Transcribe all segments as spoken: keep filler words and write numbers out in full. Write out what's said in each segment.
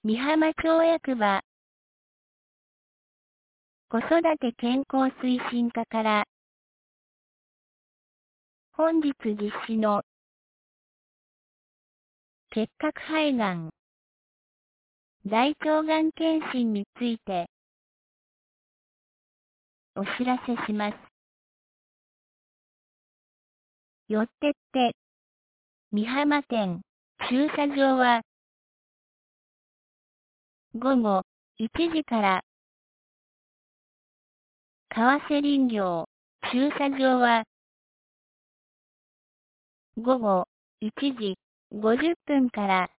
美浜町役場子育て健康推進課から本日実施の結核肺がん大腸がん検診についてお知らせします。よってって、美浜店駐車場はごごいちじから川瀬林業駐車場はごごいちじごじゅっぷんから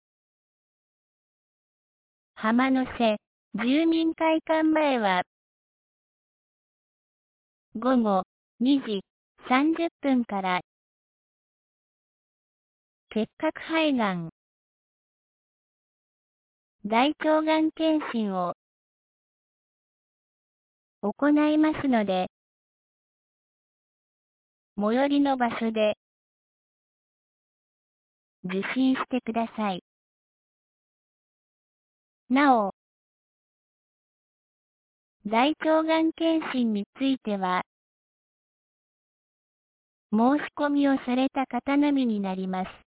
浜の瀬住民会館前はごごにじさんじゅっぷんから結核肺がん大腸がん検診を行いますので、最寄りの場所で受診してください。なお、大腸がん検診については、申し込みをされた方のみになります。